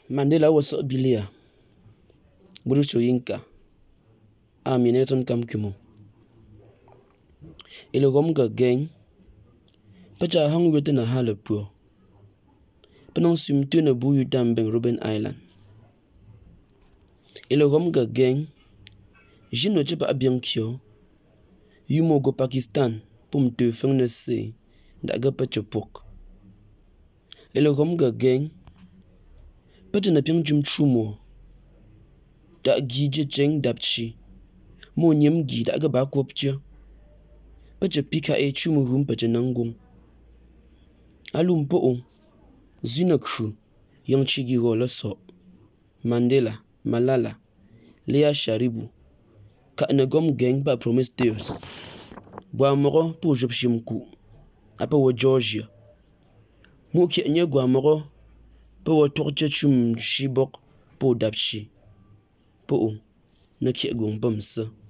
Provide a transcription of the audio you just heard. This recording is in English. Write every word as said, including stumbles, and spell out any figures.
Mandela was a bilia. Burucho Inca. A Mineton Camcumo. Ilogomga gang. Paja hung written a hallepur. Penon sumtuna buyu dambeng Ruben Island. Ilogomga gang. Jino jepa abiankyo. Yumo go Pakistan. Pum te feng se. Daga pachopok. Ilogomga gang. Pete na piang jum chumo. Da gi je jeng dapchi. Mo nyem gi da ga ba kopcha. Pete pika e chumo rum pete nangung. Alum po on. Zina kru. Yang chigi rola so. Mandela, Malala, Lea Sharibu. Ka negom gang ba promise deus. Gwa moro po jopshimku. Apa wo Georgia. Mo ki nye gwa moro. Po wo tokje chum shibok po dapchi. Po on. Na ki gong bamsa.